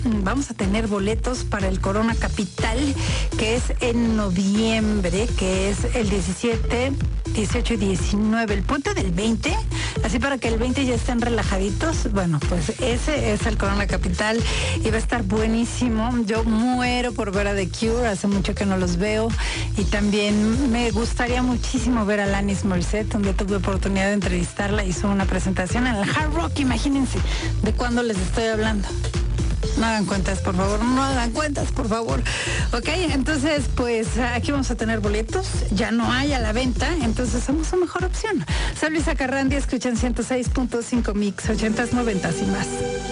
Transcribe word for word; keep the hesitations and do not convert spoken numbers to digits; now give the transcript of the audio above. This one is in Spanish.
vamos a tener boletos para el Corona Capital, que es en noviembre, que es el diecisiete, dieciocho y diecinueve, el puente del veinte, así para que el veinte ya estén relajaditos. Bueno, pues ese es el Corona Capital y va a estar buenísimo. Yo muero por ver a The Cure, hace mucho que no los veo, y también me gustaría muchísimo ver a Alanis Morissette, donde tuve oportunidad de entrevistarla. Hizo una presentación en el Hard Rock, imagínense de cuándo les estoy hablando. No hagan cuentas, por favor, no hagan cuentas, por favor. Ok, entonces, pues aquí vamos a tener boletos, ya no hay a la venta, entonces somos su mejor opción. Soy Luisa Carrandi, escuchan ciento seis punto cinco Mix, ochentas, noventas y más.